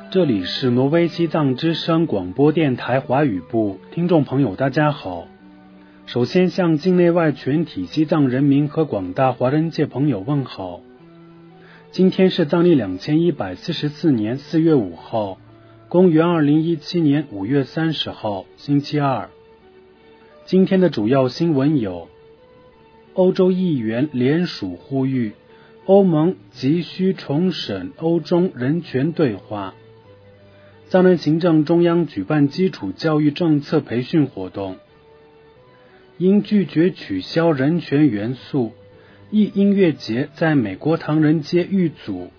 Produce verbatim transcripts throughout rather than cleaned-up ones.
这里是挪威西藏之声广播电台华语部，听众朋友大家好。首先向境内外全体西藏人民和广大华人界朋友问好。今天是藏历两千一百四十四年四月五号，公元二零一七年五月三十号，星期二。今天的主要新闻有：欧洲议员联署呼吁欧盟急需重审欧中人权对话；藏人行政中央举办基础教育政策培训活动；因拒绝取消人权元素，一音乐节在美国唐人街遇阻。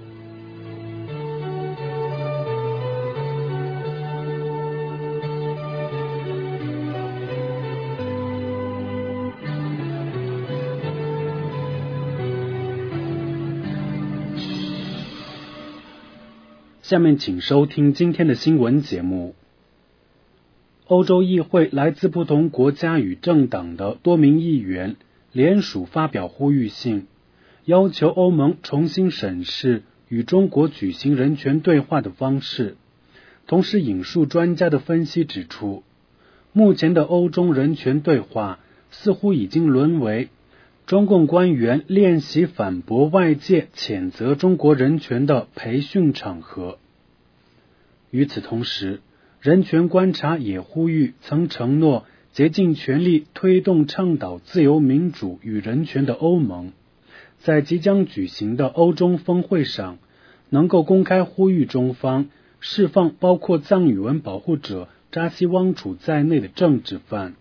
下面请收听今天的新闻节目。欧洲议会来自不同国家与政党的多名议员联署发表呼吁信，要求欧盟重新审视与中国举行人权对话的方式。同时引述专家的分析指出，目前的欧中人权对话似乎已经沦为中共官员练习反驳外界谴责中国人权的培训场合。与此同时，人权观察也呼吁曾承诺竭尽全力推动倡导自由民主与人权的欧盟，在即将举行的欧中峰会上，能够公开呼吁中方释放包括藏语文保护者扎西汪楚在内的政治犯。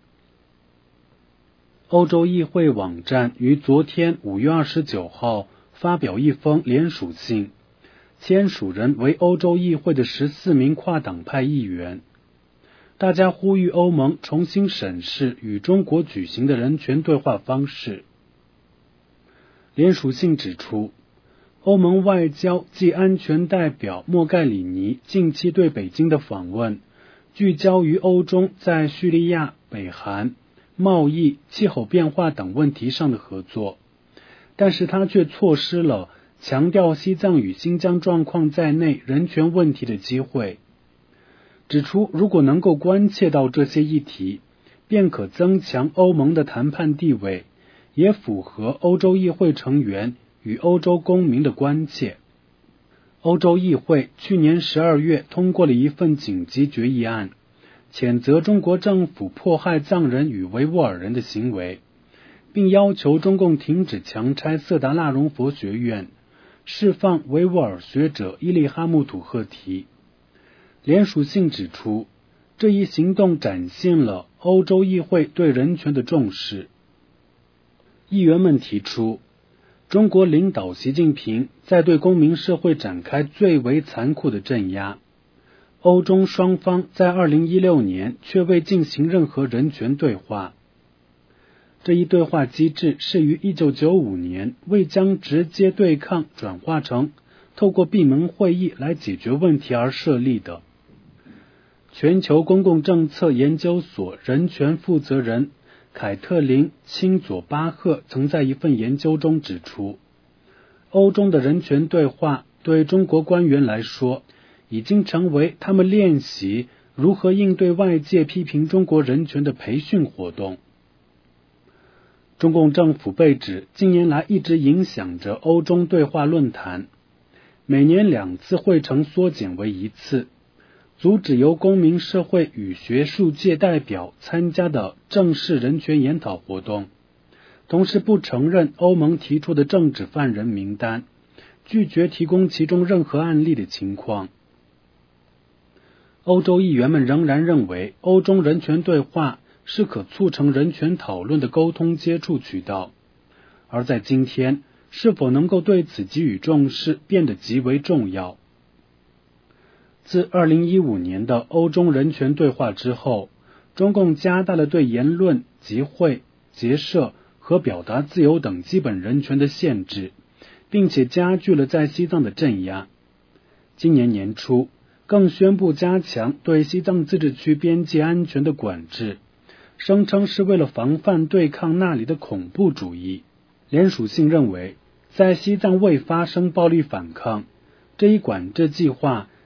欧洲议会网站于昨天五月二十九号发表一封联署信，签署人为欧洲议会的十四名跨党派议员。大家呼吁欧盟重新审视与中国举行的人权对话方式。联署信指出，欧盟外交暨安全代表莫盖里尼近期对北京的访问，聚焦于欧中在叙利亚、北韩、贸易、气候变化等问题上的合作，但是他却错失了强调西藏与新疆状况在内人权问题的机会，指出如果能够关切到这些议题，便可增强欧盟的谈判地位，也符合欧洲议会成员与欧洲公民的关切。欧洲议会去年十二月通过了一份紧急决议案，谴责中国政府迫害藏人与维吾尔人的行为，并要求中共停止强拆色达腊荣佛学院，释放维吾尔学者伊利哈木土赫提。联署信指出，这一行动展现了欧洲议会对人权的重视。议员们提出，中国领导习近平在对公民社会展开最为残酷的镇压，欧中双方在二零一六年却未进行任何人权对话。这一对话机制是于一九九五年为将直接对抗转化成透过闭门会议来解决问题而设立的。全球公共政策研究所人权负责人凯特琳·钦佐巴赫曾在一份研究中指出，欧中的人权对话对中国官员来说，已经成为他们练习如何应对外界批评中国人权的培训活动。中共政府被指近年来一直影响着欧中对话论坛，每年两次会程缩减为一次，阻止由公民社会与学术界代表参加的正式人权研讨活动，同时不承认欧盟提出的政治犯人名单，拒绝提供其中任何案例的情况。欧洲议员们仍然认为，欧中人权对话是可促成人权讨论的沟通接触渠道，而在今天，是否能够对此给予重视变得极为重要。自二零一五年的欧中人权对话之后，中共加大了对言论、集会、结社和表达自由等基本人权的限制，并且加剧了在西藏的镇压。今年年初，更宣布加强对西藏自治区边界安全的管制，声称是为了防范对抗那里的恐怖主义。联署信认为，在西藏未发生暴力反抗，这一管制计划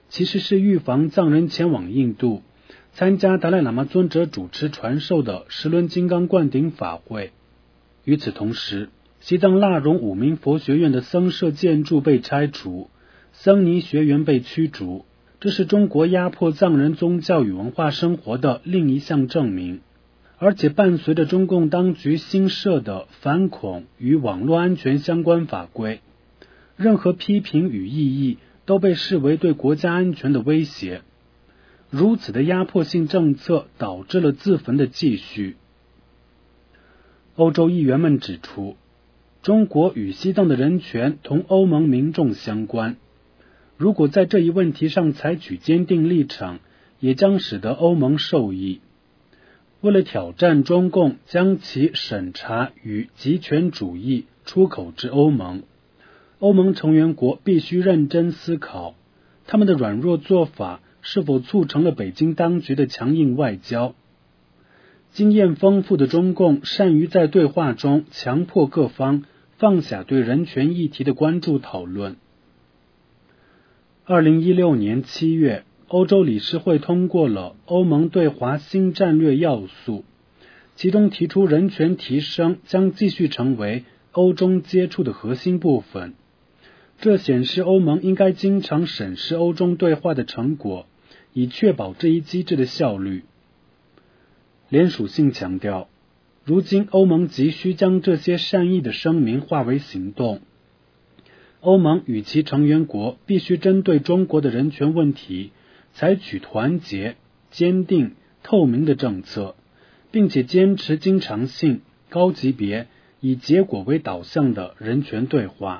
其实是预防藏人前往印度参加达赖喇嘛尊者主持传授的十轮金刚灌顶法会。与此同时，西藏腊荣五明佛学院的僧舍建筑被拆除，僧尼学员被驱逐，这是中国压迫藏人宗教与文化生活的另一项证明。而且伴随着中共当局新设的反恐与网络安全相关法规，任何批评与异议都被视为对国家安全的威胁。如此的压迫性政策导致了自焚的继续。欧洲议员们指出，中国与西藏的人权同欧盟民众相关，如果在这一问题上采取坚定立场，也将使得欧盟受益。为了挑战中共将其审查与极权主义出口至欧盟，欧盟成员国必须认真思考，他们的软弱做法是否促成了北京当局的强硬外交。经验丰富的中共善于在对话中强迫各方放下对人权议题的关注讨论。二零一六年七月，欧洲理事会通过了欧盟对华新战略要素，其中提出人权提升将继续成为欧中接触的核心部分。这显示欧盟应该经常审视欧中对话的成果，以确保这一机制的效率。联署信强调，如今欧盟急需将这些善意的声明化为行动。欧盟与其成员国必须针对中国的人权问题采取团结、坚定、透明的政策，并且坚持经常性、高级别、以结果为导向的人权对话。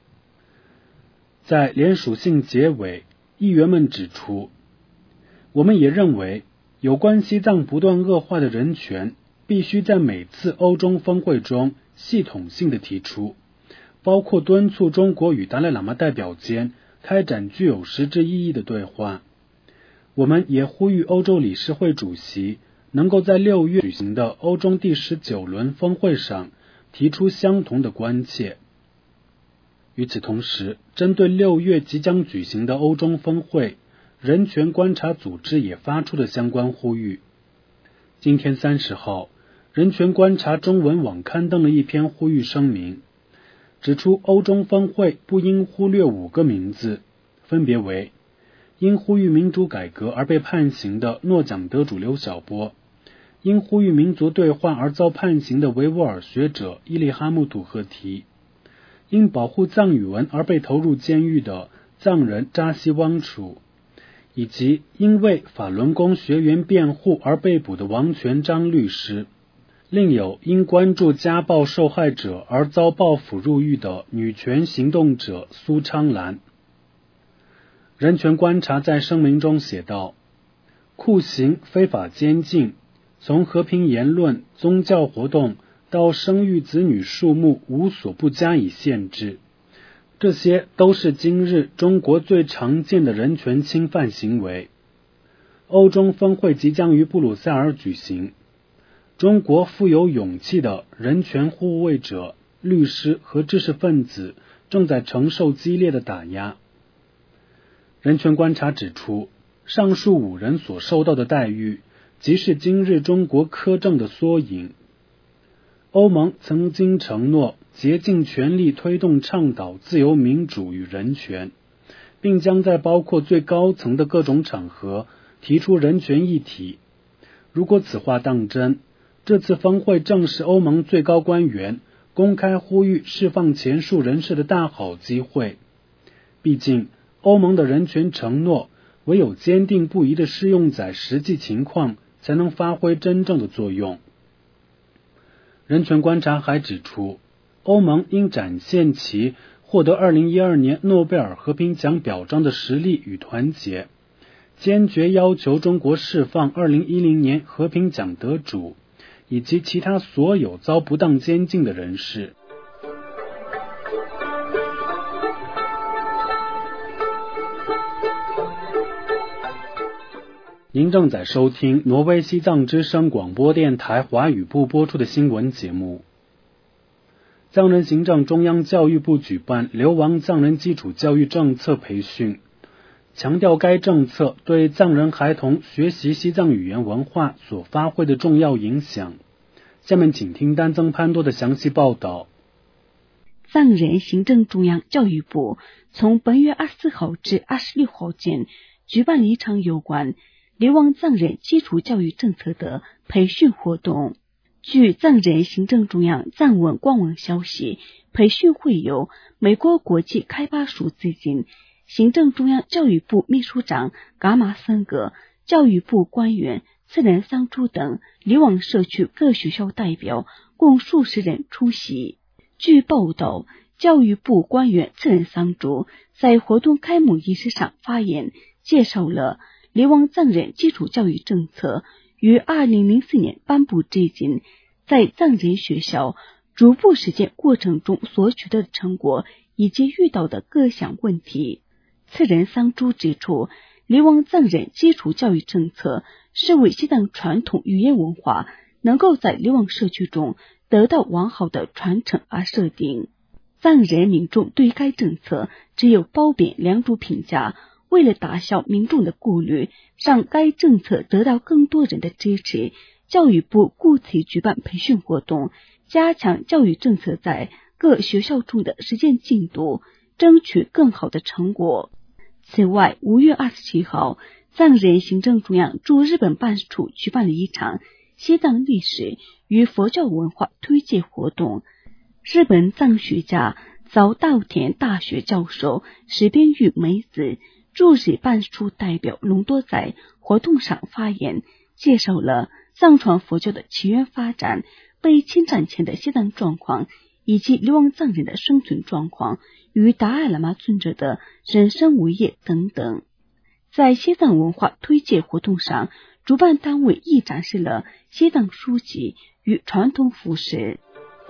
在联署信结尾，议员们指出，我们也认为，有关西藏不断恶化的人权，必须在每次欧中峰会中系统性的提出，包括敦促中国与达赖喇嘛代表间开展具有实质意义的对话。我们也呼吁欧洲理事会主席能够在六月举行的欧中第十九轮峰会上提出相同的关切。与此同时，针对六月即将举行的欧中峰会，人权观察组织也发出了相关呼吁。今天三十号，人权观察中文网刊登了一篇呼吁声明，指出欧中峰会不应忽略五个名字，分别为因呼吁民主改革而被判刑的诺奖得主刘晓波，因呼吁民族对话而遭判刑的维吾尔学者伊利哈木土赫提，因保护藏语文而被投入监狱的藏人扎西汪楚，以及因为法轮功学员辩护而被捕的王全章律师，另有因关注家暴受害者而遭报复入狱的女权行动者苏昌兰。人权观察在声明中写道，酷刑、非法监禁，从和平言论、宗教活动到生育子女数目无所不加以限制，这些都是今日中国最常见的人权侵犯行为。欧中峰会即将于布鲁塞尔举行，中国富有勇气的人权护卫者、律师和知识分子正在承受激烈的打压。人权观察指出，上述五人所受到的待遇，即是今日中国苛政的缩影。欧盟曾经承诺竭尽全力推动倡导自由民主与人权，并将在包括最高层的各种场合提出人权议题。如果此话当真，这次峰会正是欧盟最高官员公开呼吁释放前述人士的大好机会。毕竟，欧盟的人权承诺唯有坚定不移地适用在实际情况，才能发挥真正的作用。人权观察还指出，欧盟应展现其获得二零一二年诺贝尔和平奖表彰的实力与团结，坚决要求中国释放二零一零年和平奖得主以及其他所有遭不当监禁的人士。您正在收听挪威西藏之声广播电台华语部播出的新闻节目。藏人行政中央教育部举办流亡藏人基础教育政策培训， 强调该政策对藏人孩童学习西藏语言文化所发挥的重要影响。下面请听丹增潘多的详细报道。 藏人行政中央教育部从本月二十四号至二十六号间举办了一场有关流亡藏人基础教育政策的培训活动。据藏人行政中央藏文官网消息，培训会由美国国际开发署资金，行政中央教育部秘书长噶玛森格、教育部官员次仁桑珠等流亡社区各学校代表共数十人出席。据报道，教育部官员次仁桑珠在活动开幕仪式上发言，介绍了流亡藏人基础教育政策于二零零四年颁布至今，在藏人学校逐步实践过程中所取得的成果以及遇到的各项问题。次仁桑珠指出，流亡藏人基础教育政策是为西藏传统语言文化能够在流亡社区中得到完好的传承而设定。藏人民众对该政策只有褒贬两种评价，为了打消民众的顾虑，让该政策得到更多人的支持，教育部故此举办培训活动，加强教育政策在各学校中的实践进度，争取更好的成果。此外，五月二十七号，藏人行政中央驻日本办事处举办了一场西藏历史与佛教文化推介活动。日本藏学家早稻田大学教授石边玉美子、驻日办事处代表隆多在活动上发言，介绍了藏传佛教的起源发展、被侵占前的西藏状况，以及流亡藏人的生存状况与达赖喇嘛尊者的人生伟业等等。在西藏文化推介活动上，主办单位亦展示了西藏书籍与传统服饰。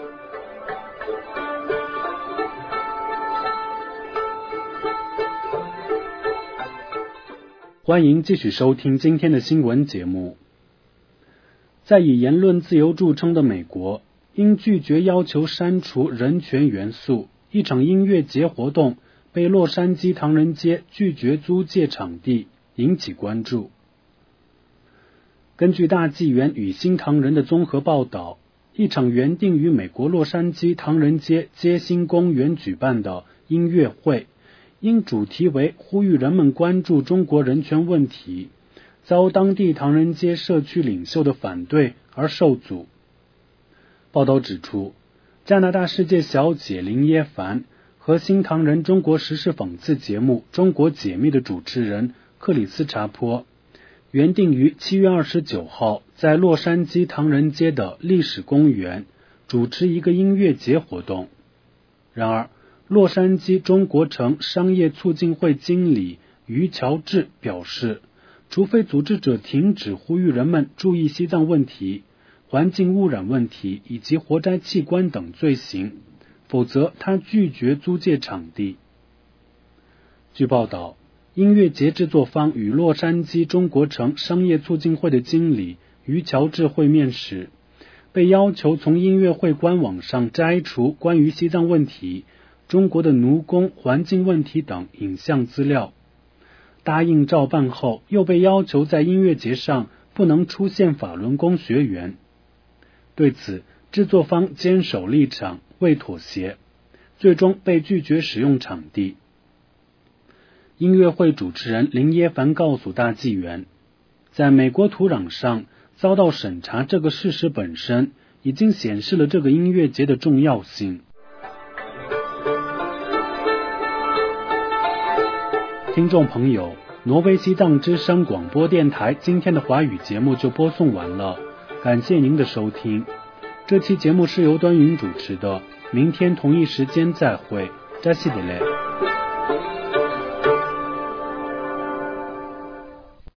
欢迎继续收听今天的新闻节目。在以言论自由著称的美国，因拒绝要求删除人权元素，一场音乐节活动被洛杉矶唐人街拒绝租借场地，引起关注。根据大纪元与新唐人的综合报道，一场原定于美国洛杉矶唐人街街心公园举办的音乐会，因主题为呼吁人们关注中国人权问题，遭当地唐人街社区领袖的反对而受阻。报道指出，加拿大世界小姐林耶凡和新唐人中国时事讽刺节目《中国解密》的主持人克里斯查坡原定于七月二十九号在洛杉矶唐人街的历史公园主持一个音乐节活动。然而，洛杉矶中国城商业促进会经理于乔治表示，除非组织者停止呼吁人们注意西藏问题、环境污染问题以及活摘器官等罪行，否则他拒绝租借场地。据报道，音乐节制作方与洛杉矶中国城商业促进会的经理于乔治会面时，被要求从音乐会官网上摘除关于西藏问题、中国的奴工、环境问题等影像资料。答应照办后，又被要求在音乐节上不能出现法轮功学员。对此，制作方坚守立场，未妥协，最终被拒绝使用场地。音乐会主持人林耶凡告诉大纪元，在美国土壤上遭到审查这个事实本身，已经显示了这个音乐节的重要性。听众朋友，挪威西藏之声广播电台今天的华语节目就播送完了，感谢您的收听。这期节目是由端云主持的，明天同一时间再会，扎西德勒。